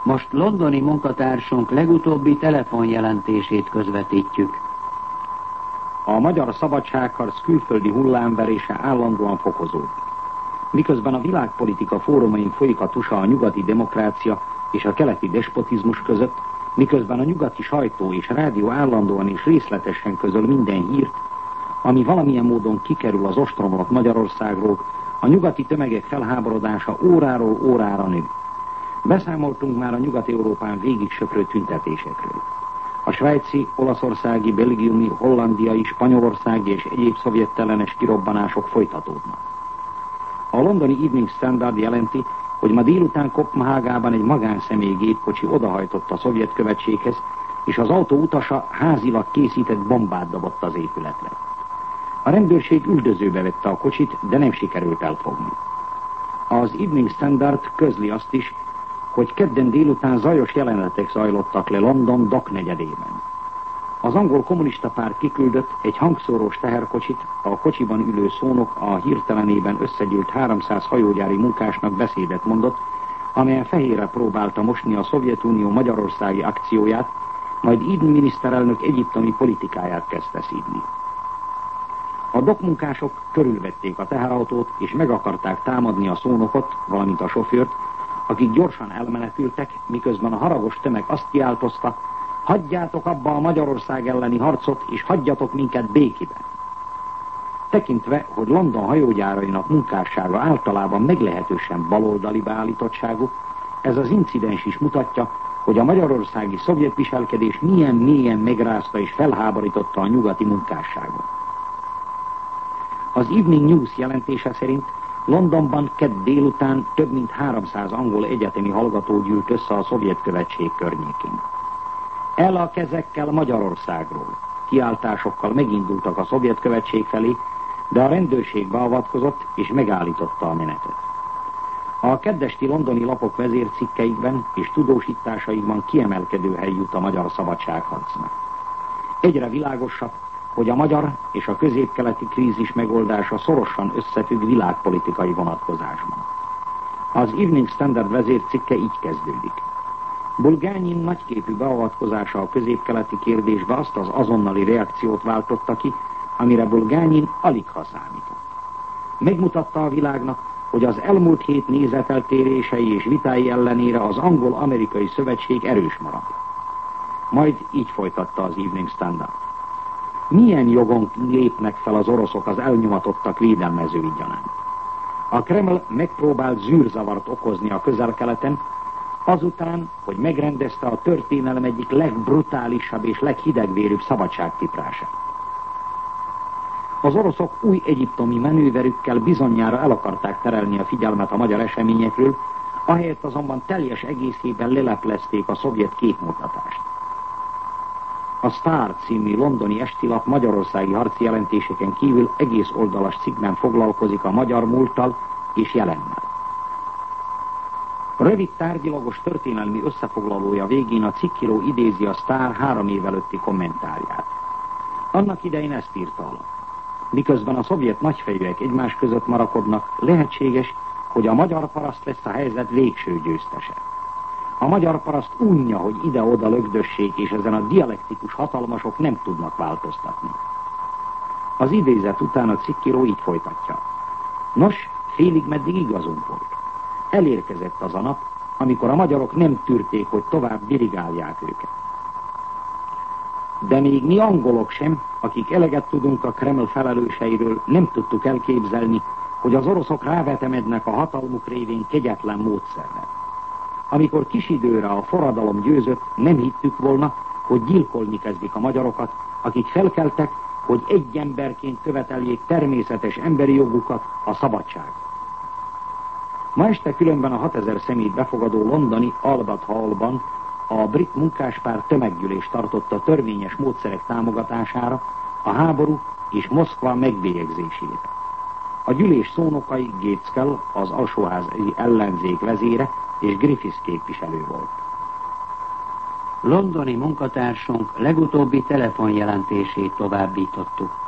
Most londoni munkatársunk legutóbbi telefonjelentését közvetítjük. A magyar szabadságharc külföldi hullámverése állandóan fokozódik. Miközben a világpolitika fórumain folyik a tusa a nyugati demokrácia és a keleti despotizmus között, miközben a nyugati sajtó és rádió állandóan és részletesen közöl minden hírt, ami valamilyen módon kikerül az ostromlott Magyarországról, a nyugati tömegek felháborodása óráról órára nő. Beszámoltunk már a Nyugat-Európán végig söprő tüntetésekről. A svájci, olaszországi, belgiumi, hollandiai, spanyolországi és egyéb szovjettellenes kirobbanások folytatódnak. A londoni Evening Standard jelenti, hogy ma délután Koppenhágában egy magánszemély gépkocsi odahajtott a szovjet követséghez, és az autó utasa házilag készített bombát dobott az épületre. A rendőrség üldözőbe vette a kocsit, de nem sikerült elfogni. Az Evening Standard közli azt is, hogy kedden délután zajos jelenetek zajlottak le London Dock negyedében. Az angol kommunista párt kiküldött egy hangszórós teherkocsit, a kocsiban ülő szónok a hirtelenében összegyűlt 300 hajógyári munkásnak beszédet mondott, amelyen fehérre próbálta mosni a Szovjetunió magyarországi akcióját, majd Eden miniszterelnök egyiptomi politikáját kezdte szídni. A dokkmunkások körülvették a teherautót, és meg akarták támadni a szónokot, valamint a sofőrt, akik gyorsan elmenekültek, miközben a haragos tömeg azt kiáltozta: hagyjátok abba a Magyarország elleni harcot, és hagyjatok minket békében. Tekintve, hogy London hajógyárainak munkássága általában meglehetősen baloldali beállítottságú, ez az incidens is mutatja, hogy a magyarországi szovjet viselkedés milyen mélyen megrázta és felháborította a nyugati munkásságot. Az Evening News jelentése szerint Londonban kedd délután több mint 300 angol egyetemi hallgató gyűlt össze a szovjet követség környékén. El a kezekkel Magyarországról! Kiáltásokkal megindultak a szovjet követség felé, de a rendőrség beavatkozott és megállította a menetet. A keddesti londoni lapok vezércikkeikben és tudósításaikban kiemelkedő hely jut a magyar szabadságharcnak. Egyre világosabb, hogy a magyar és a közép-keleti krízis megoldása szorosan összefügg világpolitikai vonatkozásban. Az Evening Standard vezércikke így kezdődik. Bulgányin nagyképű beavatkozása a közép-keleti kérdésbe azt az azonnali reakciót váltotta ki, amire Bulgányin alig ha számított. Megmutatta a világnak, hogy az elmúlt hét nézeteltérései és vitái ellenére az angol-amerikai szövetség erős marad. Majd így folytatta az Evening Standard. Milyen jogon lépnek fel az oroszok az elnyomatottak védelmezői gyanánt? A Kreml megpróbált zűrzavart okozni a Közel-Keleten, azután, hogy megrendezte a történelem egyik legbrutálisabb és leghidegvérűbb szabadságtiprását. Az oroszok új egyiptomi manőverükkel bizonnyára el akarták terelni a figyelmet a magyar eseményekről, ahelyett azonban teljes egészében leleplezték a szovjet képmutatást. A Star című londoni estilap magyarországi harci jelentéseken kívül egész oldalas cikkben foglalkozik a magyar múlttal és jelennel. Rövid tárgyilagos történelmi összefoglalója végén a cikkíró idézi a Star 3 év előtti kommentárját. Annak idején ezt írta alap. Miközben a szovjet nagyfejűek egymás között marakodnak, lehetséges, hogy a magyar paraszt lesz a helyzet végső győztese. A magyar paraszt unja, hogy ide-oda lögdössék, és ezen a dialektikus hatalmasok nem tudnak változtatni. Az idézet után a cikkíró így folytatja. Nos, félig meddig igazunk volt. Elérkezett az a nap, amikor a magyarok nem tűrték, hogy tovább dirigálják őket. De még mi angolok sem, akik eleget tudunk a Kreml felelőseiről, nem tudtuk elképzelni, hogy az oroszok rávetemednek a hatalmuk révén kegyetlen módszerrel. Amikor kis időre a forradalom győzött, nem hittük volna, hogy gyilkolni kezdik a magyarokat, akik felkeltek, hogy egy emberként követeljék természetes emberi jogukat, a szabadságot. Ma este különben a 6000 személyt befogadó londoni Albert Hallban a brit munkáspárt tömeggyűlést tartott a törvényes módszerek támogatására, a háború és Moszkva megbélyegzésére. A gyűlés szónokai Gaitskell, az alsóházi ellenzék vezére, és Griffiths képviselő volt. Londoni munkatársunk legutóbbi telefonjelentését továbbítottuk.